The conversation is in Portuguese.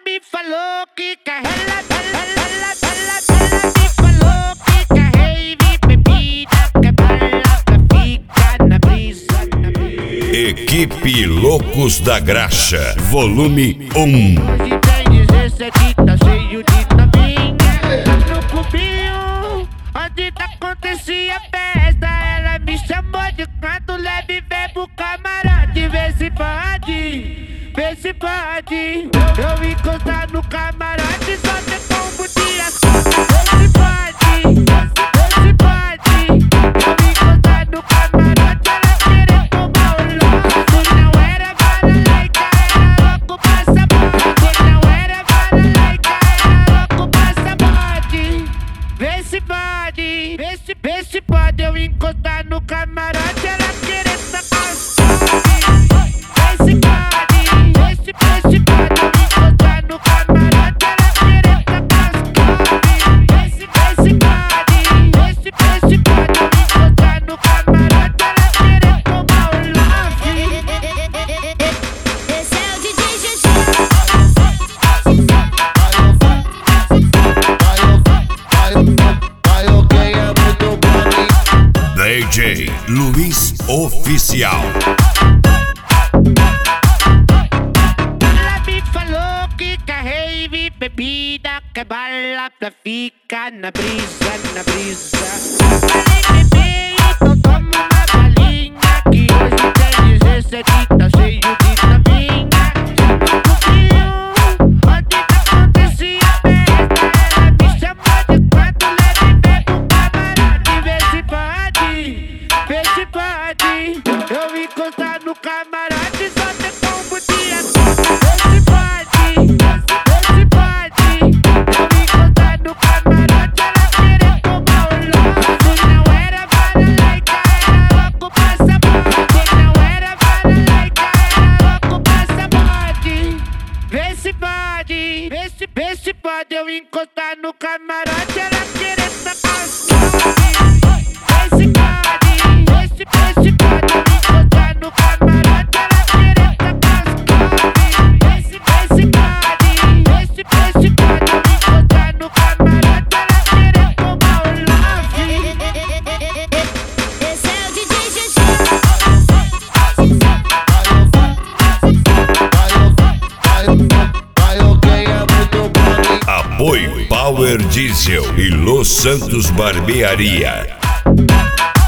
me falou que ela me falou que rave, bebida, que bala, fica na brisa, Equipe Loucos da Graxa, volume 1. Hoje tem 17, tá cheio de novinha. No clubinho, onde acontecia festa, ela me chamou de canto leve, vem pro camarote. Vê se pode, vê se pode. Eu encostar no camarote, só tem como de ação. Vê se pode, vê se pode. Eu encostar no camarote, ela querer tomar o louco. Não era balalaika, era louco passaporte. Não era balalaika, era louco passaporte. Vê se pode, vê se pode. Eu encostar no camarote, ela querer tacar os vê se pode, vê se pode. Eu encostar no camarote, ela querer tacar os vê se pode, vê se pode. Eu encostar no camarote, ela querer tomar o love. Esse é o DJ Xuxa. DJ Luiz Oficial. Ela me falou que rave, bebida, que bala, fica na brisa, na brisa. Falei, bebê, então toma uma balinha, que hoje tem 17, tá cheio de novinha. No clubinho, onde acontecia festa, ela me chamou de canto leve, vem pro camarote. Vê se pode, vê se pode. Eu encostar no camarote, só tem como de ação. Vê se pode, vê se pode. Eu encostar no camarote, ela querer tomar o louco. Não era balalaika, era louco passaporte. Não era balalaika, era louco passaporte. Vê se pode, vê se pode. Eu encostar no camarote, ela querer tacar os vê se pode, vê se pode. Eu encostar no camarote, ela querer tacar os vê se pode, vê se pode. Eu encostar no camarote, ela querer tomar o love. Esse é o DJ Xuxa. Apoio Power Diesel e Los Santos Barbearia.